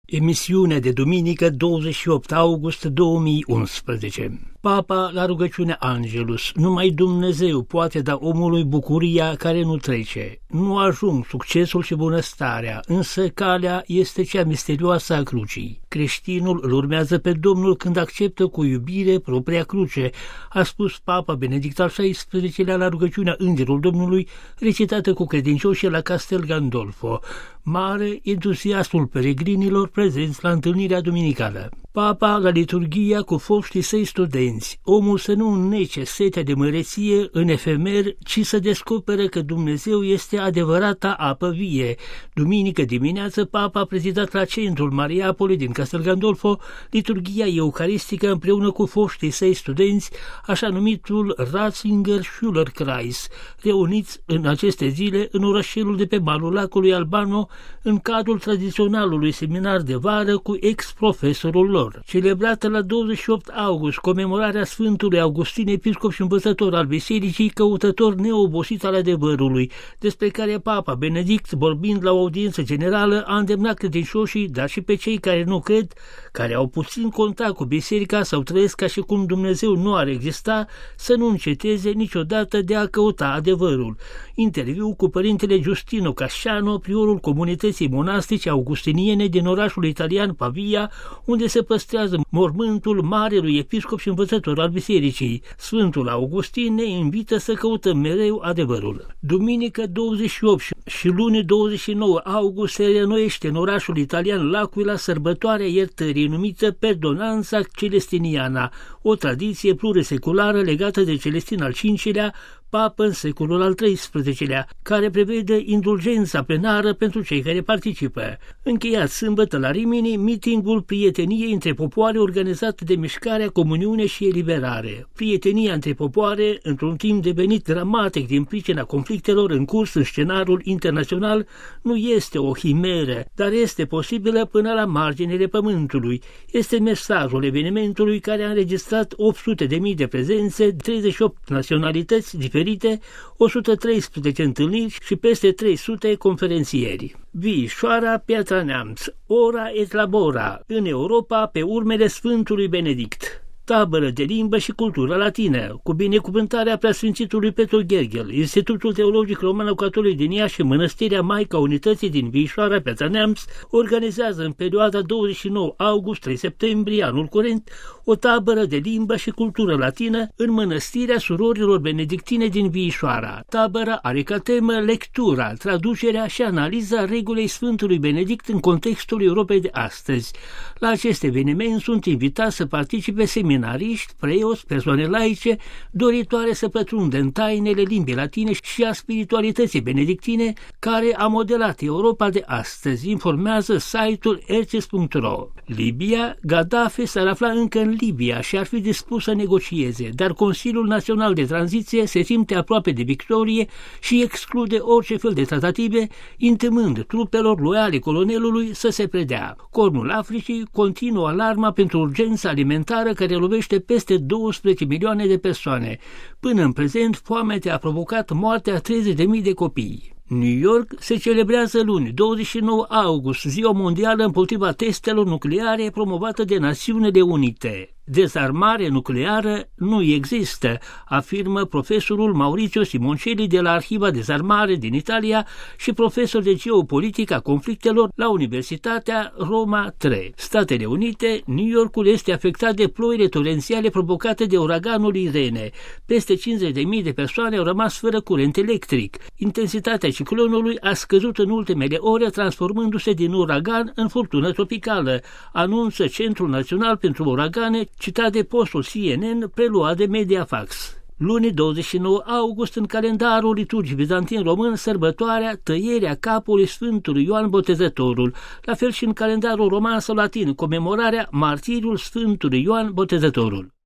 Emisiune de duminică 28 august 2011. Papa la rugăciunea Angelus: numai Dumnezeu poate da omului bucuria care nu trece. Nu ajung succesul și bunăstarea, însă calea este cea misterioasă a crucii. Creștinul îl urmează pe Domnul când acceptă cu iubire propria cruce, a spus Papa Benedict al XVI-lea la rugăciunea Îngerul Domnului, recitată cu credincioșii la Castel Gandolfo. Mare entuziasmul peregrinilor prezenți la întâlnirea duminicală. Papa la liturghia cu foștii săi studenți: omul să nu înnece setea de măreție în efemer, ci să descoperă că Dumnezeu este adevărata apă vie. Duminică dimineață, Papa a prezidat la centrul Mariapolei din Castel Gandolfo liturghia eucaristică împreună cu foștii săi studenți, așa numitul Ratzinger-Schülerkreis, reuniți în aceste zile în orășelul de pe malul lacului Albano, în cadrul tradiționalului seminar de vară cu ex-profesorul lor. Celebrată la 28 august comemorarea Sfântului Augustin, episcop și învățător al bisericii, căutător neobosit al adevărului, despre care Papa Benedict, vorbind la o audiență generală, a îndemnat credincioșii, dar și pe cei care nu cred, care au puțin contact cu biserica sau trăiesc ca și cum Dumnezeu nu ar exista, să nu înceteze niciodată de a căuta adevărul. Interviu cu părintele Giustino Casciano, priorul comunității monastice augustiniene din orașul italian Pavia, unde se păstrează mormântul marelui episcop și învățător al bisericii. Sfântul Augustin ne invită să căutăm mereu adevărul. Duminică 28 și luni 29 august se reînnoiește în orașul italian L'Aquila sărbătoarea iertării, numită Perdonanza Celestiniana, o tradiție pluriseculară legată de Celestin al V-lea, papă în secolul al XIII-lea, care prevede indulgența plenară pentru cei care participă. Încheiat sâmbătă la Rimini mitingul prieteniei între popoare organizat de mișcarea Comuniune și Eliberare. Prietenia între popoare, într-un timp devenit dramatic din pricina conflictelor în curs în scenariul internațional, nu este o himeră, dar este posibilă până la marginile pământului. Este mesajul evenimentului, care a înregistrat 800.000 de prezențe, 38 naționalități diferite, 113 întâlniri și peste 300 conferențieri. Vișoara, Piatra Neamț, ora et labora, în Europa pe urmele Sfântului Benedict. Tabără de limbă și cultură latină, cu binecuvântarea preasfințitului Petru Gherghel, Institutul Teologic Romano-Catolic din Iași și Mănăstirea Maica Unității din Vișoara, Piatra Neamț, organizează în perioada 29 august-3 septembrie anul curent o tabără de limbă și cultură latină în Mănăstirea Surorilor Benedictine din Vișoara. Tabăra are ca temă lectura, traducerea și analiza regulei Sfântului Benedict în contextul Europei de astăzi. La acest eveniment sunt invitați să participe seminariști, preoți, persoane laice, doritoare să pătrundă în tainele limbii latine și a spiritualității benedictine, care a modelat Europa de astăzi, informează site-ul ercis.ro. Libia, Gaddafi s-ar afla încă în Libia și ar fi dispus să negocieze, dar Consiliul Național de Tranziție se simte aproape de victorie și exclude orice fel de tratative, intimând trupelor loiale colonelului să se predea. Cornul Africii continuă alarma pentru urgența alimentară care lovește peste 12 milioane de persoane. Până în prezent, foametea a provocat moartea 30.000 de copii. New York se celebrează luni, 29 august, Ziua Mondială împotriva testelor nucleare promovată de Națiunile Unite. Dezarmare nucleară nu există, afirmă profesorul Maurizio Simoncelli de la Arhiva Dezarmare din Italia și profesor de geopolitică a conflictelor la Universitatea Roma III. Statele Unite, New Yorkul este afectat de ploile torențiale provocate de uraganul Irene. Peste 50.000 de persoane au rămas fără curent electric. Intensitatea ciclonului a scăzut în ultimele ore, transformându-se din uragan în furtună tropicală, anunță Centrul Național pentru Uragane, citat de postul CNN preluat de Mediafax. Luni 29 august, în calendarul liturgic bizantin român, sărbătoarea tăierea capului Sfântului Ioan Botezătorul, la fel și în calendarul roman sau latin, comemorarea martiriul Sfântului Ioan Botezătorul.